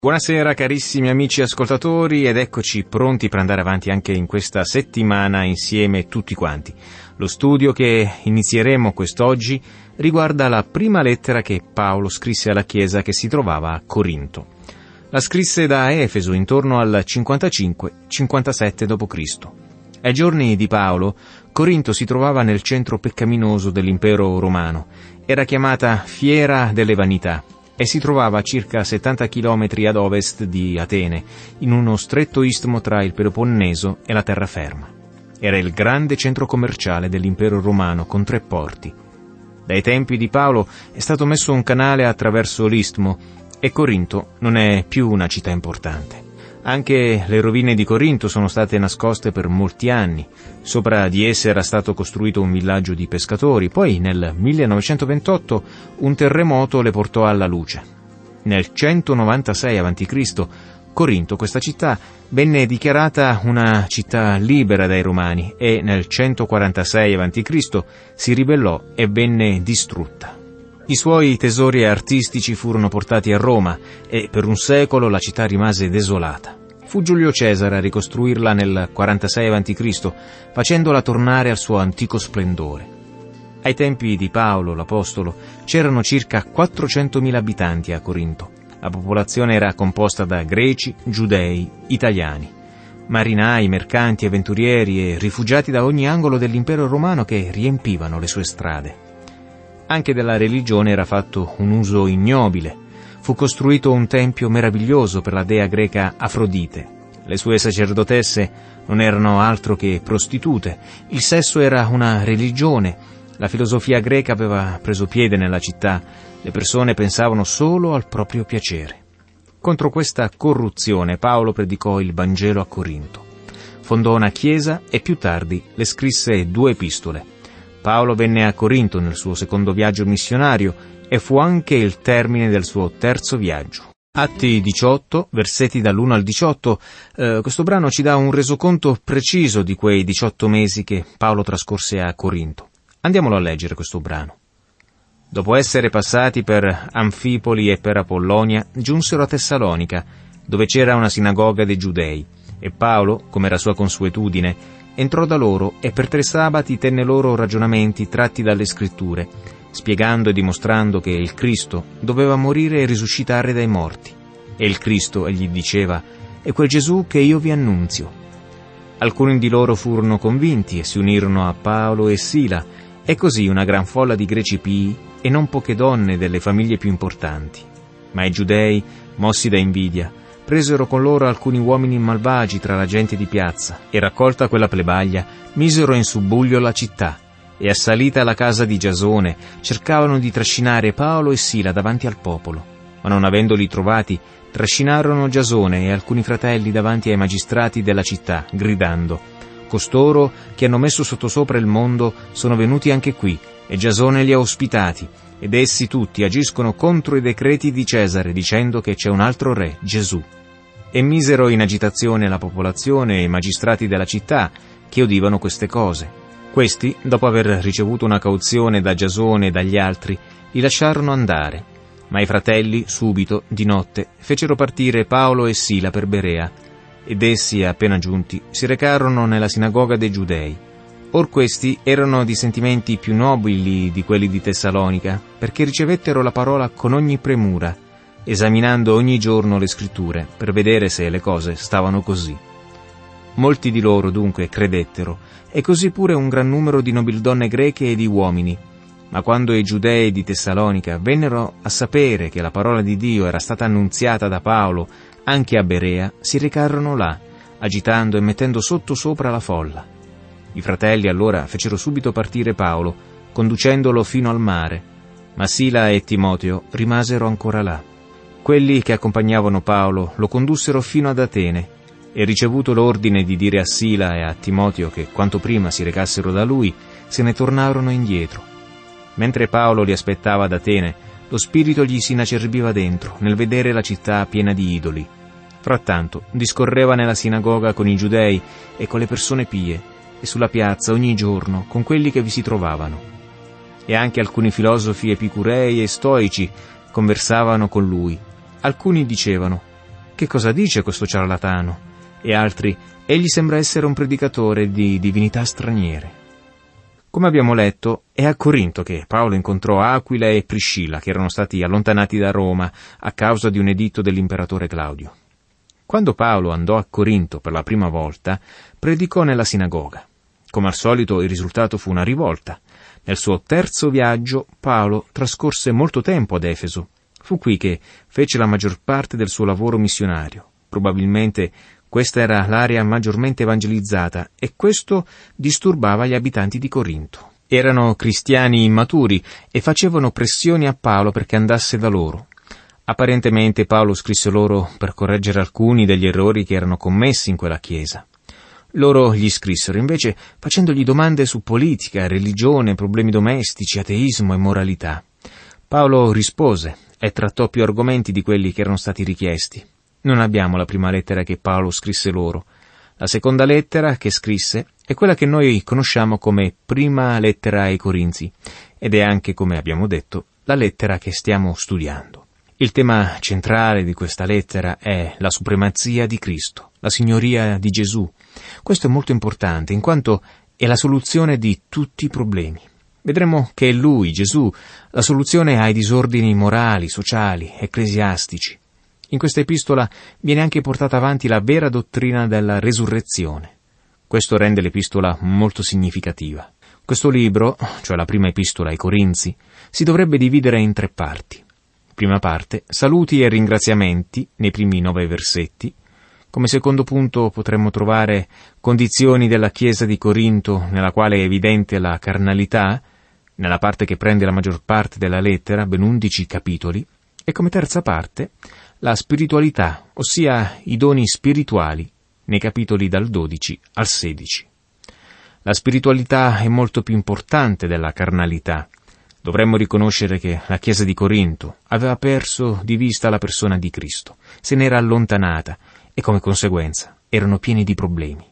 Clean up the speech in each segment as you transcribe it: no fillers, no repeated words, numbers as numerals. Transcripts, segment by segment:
Buonasera carissimi amici ascoltatori ed eccoci pronti per andare avanti anche in questa settimana insieme tutti quanti. Lo studio che inizieremo quest'oggi riguarda la prima lettera che Paolo scrisse alla Chiesa che si trovava a Corinto. La scrisse da Efeso intorno al 55-57 d.C. Ai giorni di Paolo, Corinto si trovava nel centro peccaminoso dell'impero romano. Era chiamata Fiera delle Vanità e si trovava a circa 70 chilometri ad ovest di Atene, in uno stretto istmo tra il Peloponneso e la terraferma. Era il grande centro commerciale dell'impero romano con 3 porti. Dai tempi di Paolo è stato messo un canale attraverso l'istmo e Corinto non è più una città importante. Anche le rovine di Corinto sono state nascoste per molti anni. Sopra di esse era stato costruito un villaggio di pescatori, poi nel 1928 un terremoto le portò alla luce. Nel 196 a.C. Corinto, questa città, venne dichiarata una città libera dai Romani e nel 146 a.C. si ribellò e venne distrutta. I suoi tesori artistici furono portati a Roma e per un secolo la città rimase desolata. Fu Giulio Cesare a ricostruirla nel 46 a.C., facendola tornare al suo antico splendore. Ai tempi di Paolo l'Apostolo c'erano circa 400.000 abitanti a Corinto. La popolazione era composta da greci, giudei, italiani, marinai, mercanti, avventurieri e rifugiati da ogni angolo dell'impero romano che riempivano le sue strade. Anche della religione era fatto un uso ignobile. Fu costruito un tempio meraviglioso per la dea greca Afrodite. Le sue sacerdotesse non erano altro che prostitute. Il sesso era una religione. La filosofia greca aveva preso piede nella città. Le persone pensavano solo al proprio piacere. Contro questa corruzione Paolo predicò il Vangelo a Corinto. Fondò una chiesa e più tardi le scrisse 2 epistole. Paolo venne a Corinto nel suo secondo viaggio missionario e fu anche il termine del suo terzo viaggio. Atti 18, versetti dall'1 al 18, questo brano ci dà un resoconto preciso di quei 18 mesi che Paolo trascorse a Corinto. Andiamolo a leggere questo brano. Dopo essere passati per Anfipoli e per Apollonia, giunsero a Tessalonica, dove c'era una sinagoga dei Giudei, e Paolo, come era sua consuetudine, entrò da loro e per 3 sabati tenne loro ragionamenti tratti dalle Scritture, spiegando e dimostrando che il Cristo doveva morire e risuscitare dai morti. E il Cristo, egli diceva, è quel Gesù che io vi annunzio. Alcuni di loro furono convinti e si unirono a Paolo e Sila, e così una gran folla di greci pii e non poche donne delle famiglie più importanti. Ma i giudei, mossi da invidia, presero con loro alcuni uomini malvagi tra la gente di piazza e, raccolta quella plebaglia, misero in subbuglio la città e, assalita la casa di Giasone, cercavano di trascinare Paolo e Sila davanti al popolo. Ma non avendoli trovati, trascinarono Giasone e alcuni fratelli davanti ai magistrati della città, gridando: «Costoro che hanno messo sottosopra il mondo sono venuti anche qui, e Giasone li ha ospitati, ed essi tutti agiscono contro i decreti di Cesare, dicendo che c'è un altro re, Gesù». E misero in agitazione la popolazione e i magistrati della città, che udivano queste cose. Questi, dopo aver ricevuto una cauzione da Giasone e dagli altri, li lasciarono andare. Ma i fratelli, subito, di notte, fecero partire Paolo e Sila per Berea, ed essi, appena giunti, si recarono nella sinagoga dei Giudei. Or questi erano di sentimenti più nobili di quelli di Tessalonica, perché ricevettero la parola con ogni premura, esaminando ogni giorno le Scritture, per vedere se le cose stavano così. Molti di loro dunque credettero, e così pure un gran numero di nobildonne greche e di uomini. Ma quando i giudei di Tessalonica vennero a sapere che la parola di Dio era stata annunziata da Paolo anche a Berea, si recarono là, agitando e mettendo sotto sopra la folla. I fratelli allora fecero subito partire Paolo, conducendolo fino al mare, ma Sila e Timoteo rimasero ancora là. Quelli che accompagnavano Paolo lo condussero fino ad Atene, e ricevuto l'ordine di dire a Sila e a Timoteo che quanto prima si recassero da lui, se ne tornarono indietro. Mentre Paolo li aspettava ad Atene, lo spirito gli si inacerbiva dentro, nel vedere la città piena di idoli. Frattanto discorreva nella sinagoga con i giudei e con le persone pie, e sulla piazza ogni giorno con quelli che vi si trovavano. E anche alcuni filosofi epicurei e stoici conversavano con lui. Alcuni dicevano: che cosa dice questo ciarlatano? E altri: egli sembra essere un predicatore di divinità straniere. Come abbiamo letto, è a Corinto che Paolo incontrò Aquila e Priscilla, che erano stati allontanati da Roma a causa di un editto dell'imperatore Claudio. Quando Paolo andò a Corinto per la prima volta, predicò nella sinagoga. Come al solito, il risultato fu una rivolta. Nel suo terzo viaggio, Paolo trascorse molto tempo ad Efeso. Fu qui che fece la maggior parte del suo lavoro missionario. Probabilmente questa era l'area maggiormente evangelizzata e questo disturbava gli abitanti di Corinto. Erano cristiani immaturi e facevano pressioni a Paolo perché andasse da loro. Apparentemente Paolo scrisse loro per correggere alcuni degli errori che erano commessi in quella chiesa. Loro gli scrissero invece facendogli domande su politica, religione, problemi domestici, ateismo e moralità. Paolo rispose e trattò più argomenti di quelli che erano stati richiesti. Non abbiamo la prima lettera che Paolo scrisse loro. La seconda lettera che scrisse è quella che noi conosciamo come prima lettera ai Corinzi ed è anche, come abbiamo detto, la lettera che stiamo studiando. Il tema centrale di questa lettera è la supremazia di Cristo, la signoria di Gesù. Questo è molto importante, in quanto è la soluzione di tutti i problemi. Vedremo che è Lui, Gesù, la soluzione ai disordini morali, sociali, ecclesiastici. In questa epistola viene anche portata avanti la vera dottrina della resurrezione. Questo rende l'epistola molto significativa. Questo libro, cioè la prima epistola ai Corinzi, si dovrebbe dividere in 3 parti. Prima parte, saluti e ringraziamenti, nei primi 9 versetti. Come secondo punto potremmo trovare condizioni della Chiesa di Corinto, nella quale è evidente la carnalità, nella parte che prende la maggior parte della lettera, ben 11 capitoli, e come terza parte, la spiritualità, ossia i doni spirituali, nei capitoli dal 12 al 16. La spiritualità è molto più importante della carnalità. Dovremmo riconoscere che la Chiesa di Corinto aveva perso di vista la persona di Cristo, se n'era allontanata e come conseguenza erano pieni di problemi.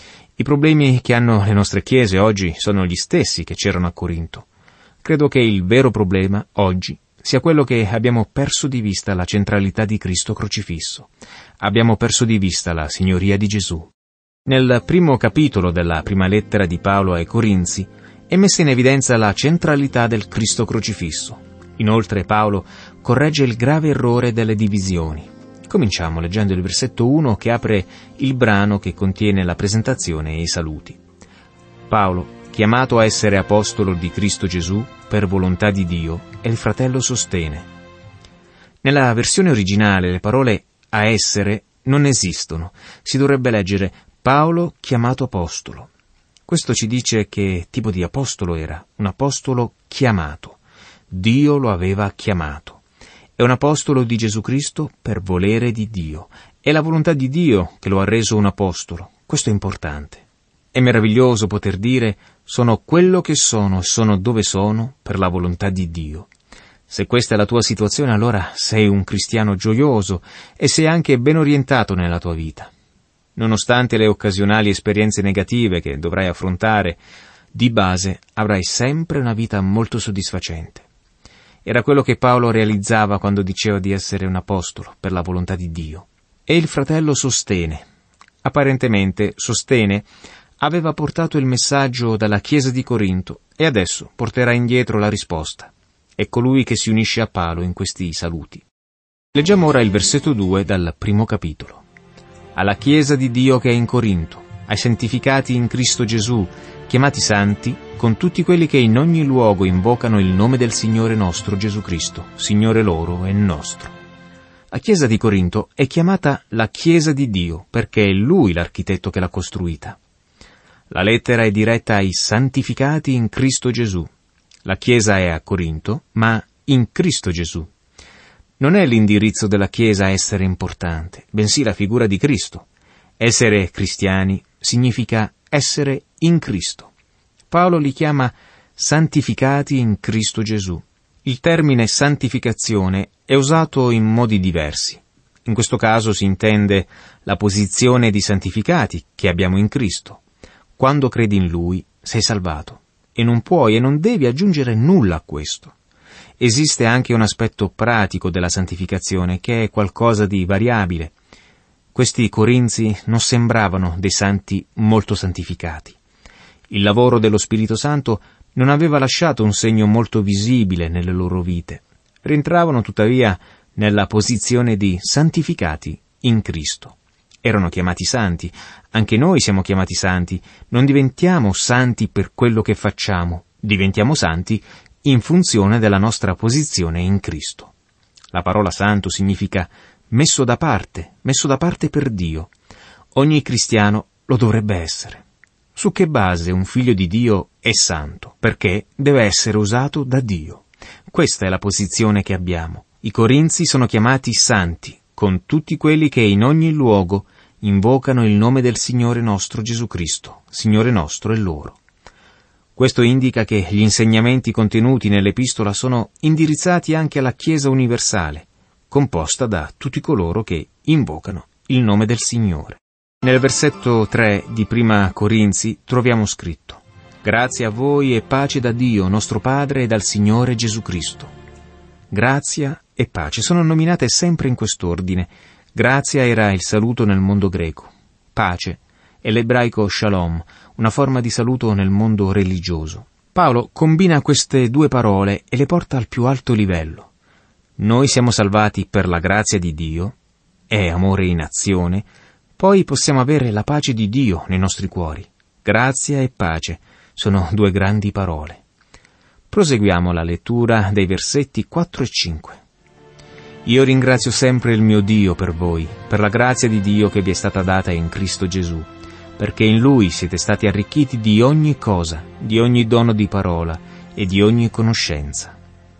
I problemi che hanno le nostre chiese oggi sono gli stessi che c'erano a Corinto. Credo che il vero problema oggi sia quello che abbiamo perso di vista la centralità di Cristo crocifisso. Abbiamo perso di vista la signoria di Gesù. Nel primo capitolo della prima lettera di Paolo ai Corinzi è messa in evidenza la centralità del Cristo crocifisso. Inoltre Paolo corregge il grave errore delle divisioni. Cominciamo leggendo il versetto 1 che apre il brano che contiene la presentazione e i saluti. Paolo, chiamato a essere apostolo di Cristo Gesù per volontà di Dio, e il fratello Sostene. Nella versione originale le parole a essere non esistono. Si dovrebbe leggere Paolo chiamato apostolo. Questo ci dice che tipo di apostolo era, un apostolo chiamato. Dio lo aveva chiamato. È un apostolo di Gesù Cristo per volere di Dio. È la volontà di Dio che lo ha reso un apostolo. Questo è importante. È meraviglioso poter dire sono quello che sono e sono dove sono per la volontà di Dio. Se questa è la tua situazione, allora sei un cristiano gioioso e sei anche ben orientato nella tua vita. Nonostante le occasionali esperienze negative che dovrai affrontare, di base avrai sempre una vita molto soddisfacente. Era quello che Paolo realizzava quando diceva di essere un apostolo per la volontà di Dio. E il fratello Sostene. Apparentemente Sostene aveva portato il messaggio dalla Chiesa di Corinto e adesso porterà indietro la risposta. È colui che si unisce a Paolo in questi saluti. Leggiamo ora il versetto 2 dal primo capitolo. Alla Chiesa di Dio che è in Corinto, ai santificati in Cristo Gesù, chiamati santi, con tutti quelli che in ogni luogo invocano il nome del Signore nostro Gesù Cristo, Signore loro e nostro. La Chiesa di Corinto è chiamata la Chiesa di Dio perché è Lui l'architetto che l'ha costruita. La lettera è diretta ai santificati in Cristo Gesù. La Chiesa è a Corinto, ma in Cristo Gesù. Non è l'indirizzo della Chiesa essere importante, bensì la figura di Cristo. Essere cristiani significa essere in Cristo. Paolo li chiama santificati in Cristo Gesù. Il termine santificazione è usato in modi diversi. In questo caso si intende la posizione di santificati che abbiamo in Cristo. Quando credi in Lui, sei salvato. E non puoi e non devi aggiungere nulla a questo. Esiste anche un aspetto pratico della santificazione che è qualcosa di variabile. Questi corinzi non sembravano dei santi molto santificati. Il lavoro dello Spirito Santo non aveva lasciato un segno molto visibile nelle loro vite. Rientravano tuttavia nella posizione di santificati in Cristo. Erano chiamati santi, anche noi siamo chiamati santi. Non diventiamo santi per quello che facciamo, diventiamo santi in funzione della nostra posizione in Cristo. La parola santo significa messo da parte per Dio. Ogni cristiano lo dovrebbe essere. Su che base un figlio di Dio è santo? Perché deve essere usato da Dio. Questa è la posizione che abbiamo. I corinzi sono chiamati santi, con tutti quelli che in ogni luogo invocano il nome del Signore nostro Gesù Cristo, Signore nostro e loro. Questo indica che gli insegnamenti contenuti nell'epistola sono indirizzati anche alla Chiesa universale, composta da tutti coloro che invocano il nome del Signore. Nel versetto 3 di Prima Corinzi troviamo scritto: «Grazie a voi e pace da Dio, nostro Padre, e dal Signore Gesù Cristo». Grazia e pace sono nominate sempre in quest'ordine. Grazia era il saluto nel mondo greco. Pace è l'ebraico shalom, una forma di saluto nel mondo religioso. Paolo combina queste due parole e le porta al più alto livello. Noi siamo salvati per la grazia di Dio, è amore in azione, poi possiamo avere la pace di Dio nei nostri cuori. Grazia e pace sono due grandi parole. Proseguiamo la lettura dei versetti 4 e 5. Io ringrazio sempre il mio Dio per voi, per la grazia di Dio che vi è stata data in Cristo Gesù, perché in Lui siete stati arricchiti di ogni cosa, di ogni dono di parola e di ogni conoscenza.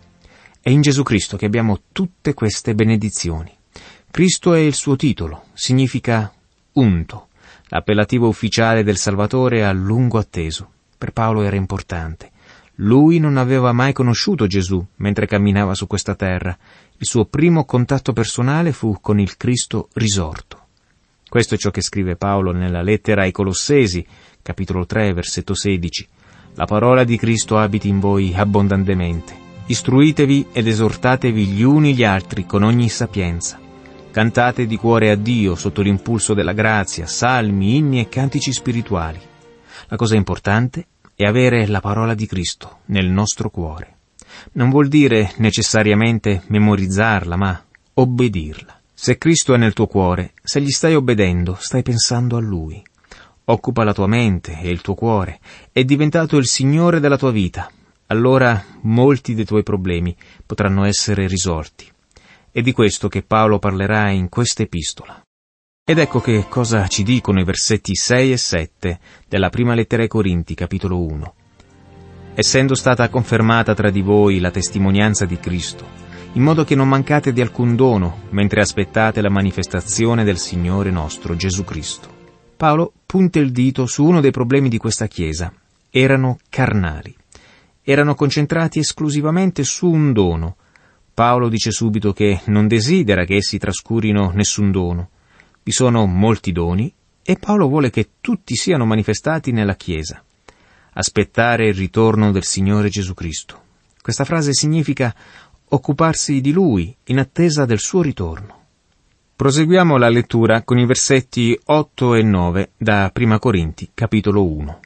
È in Gesù Cristo che abbiamo tutte queste benedizioni. Cristo è il suo titolo, significa unto, l'appellativo ufficiale del Salvatore a lungo atteso. Per Paolo era importante. Lui non aveva mai conosciuto Gesù mentre camminava su questa terra. Il suo primo contatto personale fu con il Cristo risorto. Questo è ciò che scrive Paolo nella lettera ai Colossesi, capitolo 3, versetto 16. La parola di Cristo abiti in voi abbondantemente. Istruitevi ed esortatevi gli uni gli altri con ogni sapienza. Cantate di cuore a Dio sotto l'impulso della grazia, salmi, inni e cantici spirituali. La cosa importante è avere la parola di Cristo nel nostro cuore. Non vuol dire necessariamente memorizzarla, ma obbedirla. Se Cristo è nel tuo cuore, se gli stai obbedendo, stai pensando a Lui. Occupa la tua mente e il tuo cuore. È diventato il Signore della tua vita. Allora molti dei tuoi problemi potranno essere risolti. È di questo che Paolo parlerà in questa epistola. Ed ecco che cosa ci dicono i versetti 6 e 7 della prima lettera ai Corinti, capitolo 1. Essendo stata confermata tra di voi la testimonianza di Cristo, in modo che non mancate di alcun dono, mentre aspettate la manifestazione del Signore nostro Gesù Cristo. Paolo punta il dito su uno dei problemi di questa Chiesa. Erano carnali. Erano concentrati esclusivamente su un dono. Paolo dice subito che non desidera che essi trascurino nessun dono. Vi sono molti doni e Paolo vuole che tutti siano manifestati nella Chiesa. Aspettare il ritorno del Signore Gesù Cristo. Questa frase significa occuparsi di Lui in attesa del suo ritorno. Proseguiamo la lettura con i versetti 8 e 9 da Prima Corinti, capitolo 1.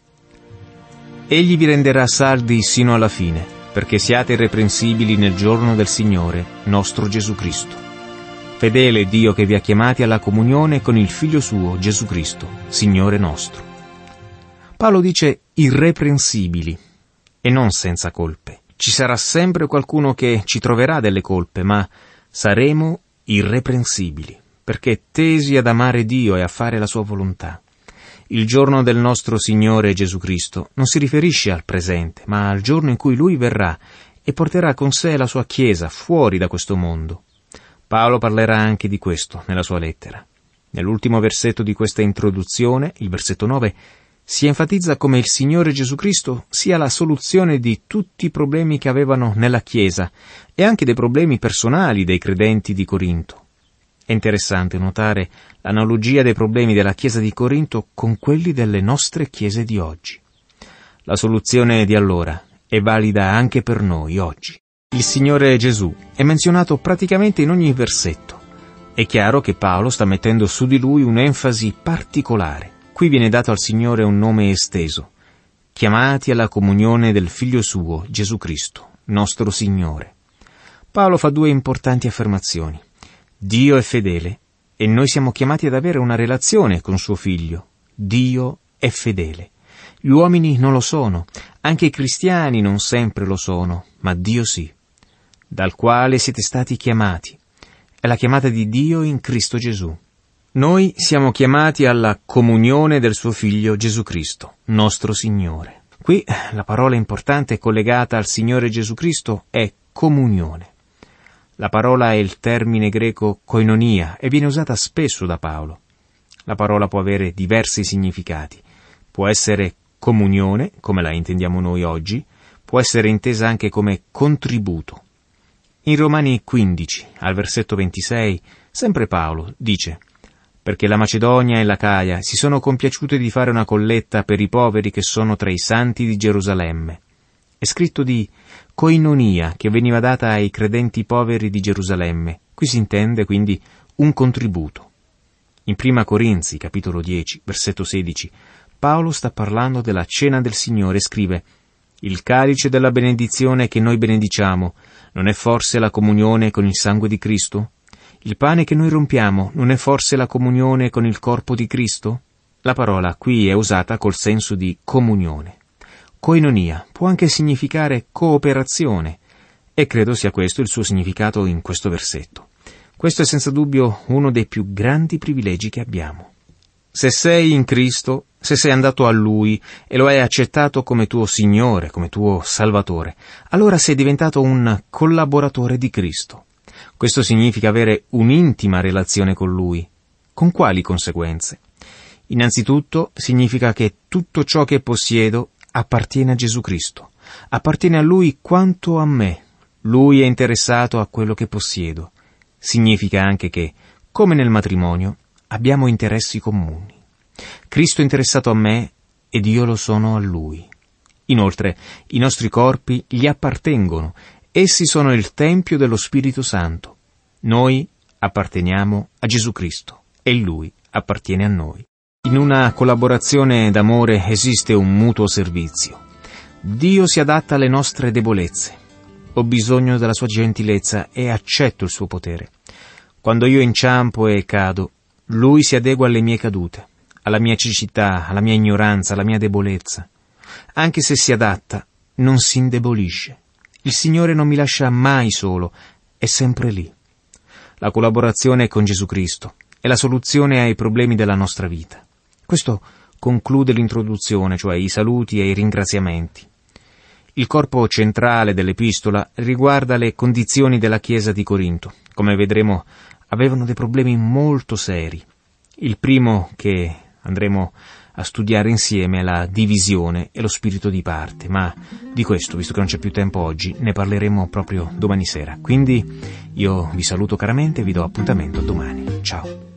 Egli vi renderà saldi sino alla fine, perché siate irreprensibili nel giorno del Signore, nostro Gesù Cristo. Fedele Dio che vi ha chiamati alla comunione con il Figlio suo, Gesù Cristo, Signore nostro. Paolo dice irreprensibili e non senza colpe. Ci sarà sempre qualcuno che ci troverà delle colpe, ma saremo irreprensibili, perché tesi ad amare Dio e a fare la sua volontà. Il giorno del nostro Signore Gesù Cristo non si riferisce al presente, ma al giorno in cui Lui verrà e porterà con sé la sua Chiesa fuori da questo mondo. Paolo parlerà anche di questo nella sua lettera. Nell'ultimo versetto di questa introduzione, il versetto 9, si enfatizza come il Signore Gesù Cristo sia la soluzione di tutti i problemi che avevano nella Chiesa e anche dei problemi personali dei credenti di Corinto. È interessante notare l'analogia dei problemi della Chiesa di Corinto con quelli delle nostre chiese di oggi. La soluzione di allora è valida anche per noi oggi. Il Signore Gesù è menzionato praticamente in ogni versetto. È chiaro che Paolo sta mettendo su di lui un'enfasi particolare. Qui viene dato al Signore un nome esteso, chiamati alla comunione del Figlio suo, Gesù Cristo, nostro Signore. Paolo fa due importanti affermazioni. Dio è fedele e noi siamo chiamati ad avere una relazione con suo Figlio. Dio è fedele. Gli uomini non lo sono, anche i cristiani non sempre lo sono, ma Dio sì, dal quale siete stati chiamati. È la chiamata di Dio in Cristo Gesù. Noi siamo chiamati alla comunione del suo Figlio Gesù Cristo, nostro Signore. Qui la parola importante collegata al Signore Gesù Cristo è comunione. La parola è il termine greco koinonia e viene usata spesso da Paolo. La parola può avere diversi significati. Può essere comunione, come la intendiamo noi oggi, può essere intesa anche come contributo. In Romani 15, al versetto 26, sempre Paolo dice: «Perché la Macedonia e l'Acaia si sono compiaciute di fare una colletta per i poveri che sono tra i santi di Gerusalemme». È scritto di koinonia che veniva data ai credenti poveri di Gerusalemme. Qui si intende quindi un contributo. In Prima Corinzi, capitolo 10, versetto 16, Paolo sta parlando della cena del Signore e scrive: «Il calice della benedizione che noi benediciamo non è forse la comunione con il sangue di Cristo? Il pane che noi rompiamo non è forse la comunione con il corpo di Cristo?» La parola qui è usata col senso di comunione. Koinonia può anche significare cooperazione, e credo sia questo il suo significato in questo versetto. Questo è senza dubbio uno dei più grandi privilegi che abbiamo. Se sei in Cristo, se sei andato a Lui e lo hai accettato come tuo Signore, come tuo Salvatore, allora sei diventato un collaboratore di Cristo. Questo significa avere un'intima relazione con Lui. Con quali conseguenze? Innanzitutto significa che tutto ciò che possiedo appartiene a Gesù Cristo. Appartiene a Lui quanto a me. Lui è interessato a quello che possiedo. Significa anche che, come nel matrimonio, abbiamo interessi comuni. Cristo è interessato a me ed io lo sono a Lui. Inoltre, i nostri corpi gli appartengono. Essi sono il Tempio dello Spirito Santo. Noi apparteniamo a Gesù Cristo e Lui appartiene a noi. In una collaborazione d'amore esiste un mutuo servizio. Dio si adatta alle nostre debolezze. Ho bisogno della sua gentilezza e accetto il suo potere. Quando io inciampo e cado, Lui si adegua alle mie cadute, alla mia cecità, alla mia ignoranza, alla mia debolezza. Anche se si adatta, non si indebolisce. Il Signore non mi lascia mai solo, è sempre lì. La collaborazione con Gesù Cristo è la soluzione ai problemi della nostra vita. Questo conclude l'introduzione, cioè i saluti e i ringraziamenti. Il corpo centrale dell'epistola riguarda le condizioni della Chiesa di Corinto. Come vedremo, avevano dei problemi molto seri. Il primo che andremo a studiare insieme è la divisione e lo spirito di parte, ma di questo, visto che non c'è più tempo oggi, ne parleremo proprio domani sera. Quindi io vi saluto caramente e vi do appuntamento domani. Ciao.